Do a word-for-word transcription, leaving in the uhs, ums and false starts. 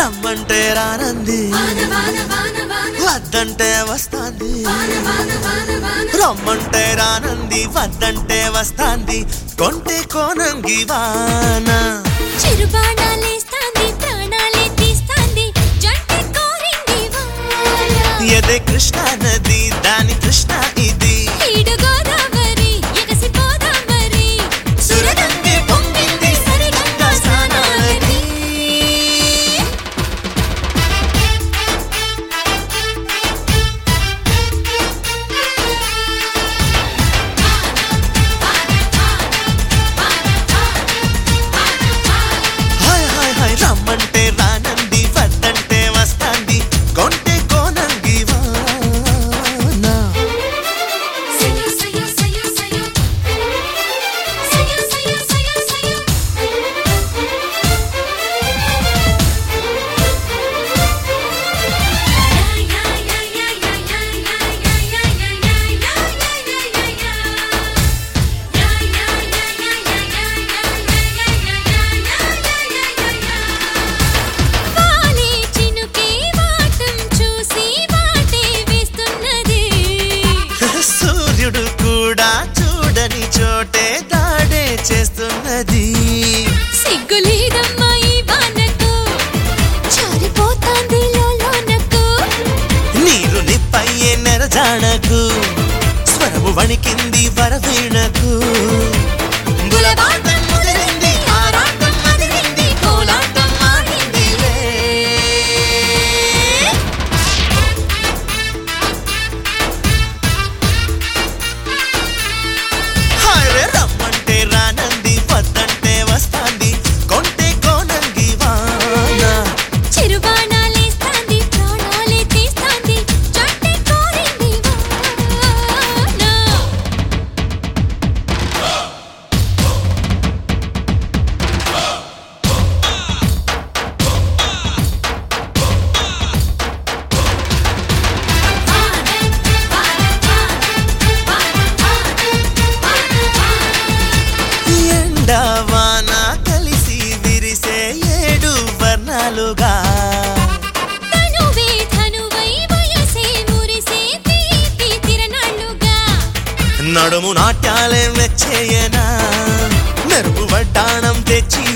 రమ్మంటే రానంది వద్దంటే వస్తాంది రమ్మంటే రానంది వద్దంటే వస్తాంది కొంటే కోనంగి వాన చిరుబాణాలేస్తాంది ప్రాణాలే తీస్తాంది జంటే కోరింది వాన ఎదే కృష్ణా నది దాని కృష్ణ ఇది ఈడు గోదావరి ఎగసి గోదావరి సురగంగే పొంగింది సరిగంగా స్నానాలకి హాయ్ హాయ్ హాయ్ రమ్మంటే రానంది వద్దంటే వస్తాంది కొంటే కోనంగి వాన సయ్యో సయ్యో సయ్యో సయ్యో సయ్యో సయ్యో సయ్యో సయ్యో యా యా యా యా యా యా యా యా యా యా యా యా యా వాలే చినుకే వాటం చూసి వాటే వేస్తున్నది సూర్యుడు కూడా చూడని చోటే దాడే చేస్తున్నది సిగ్గులేదమ్మా ఈ వానకు జారిపోతాంది లోలోనకు నీరు నిప్పయ్యే నెరజాణకు స్వరము వణికింది వరవీణకు గులబాటం ముదిరింది ఆరాటం మదిరింది కోలాటం ఆడిందిలే హాయ్ రమ్మంటే రానంది వద్దంటే వస్తాంది కొంటే కోనంగి వాన చిరుబాణాలేస్తాంది ప్రాణాలే తీస్తాంది జంటే కోరింది వాన ఎండా వాన కలిసి విరిసే ఏడు వర్ణాలుగా తనువే ధనువై వయసే మురిసే తీపి తిరణాళ్ళుగా నడుము నాట్యాలే మెచ్చేయనా మెరుపు వడ్డాణం తెచ్చి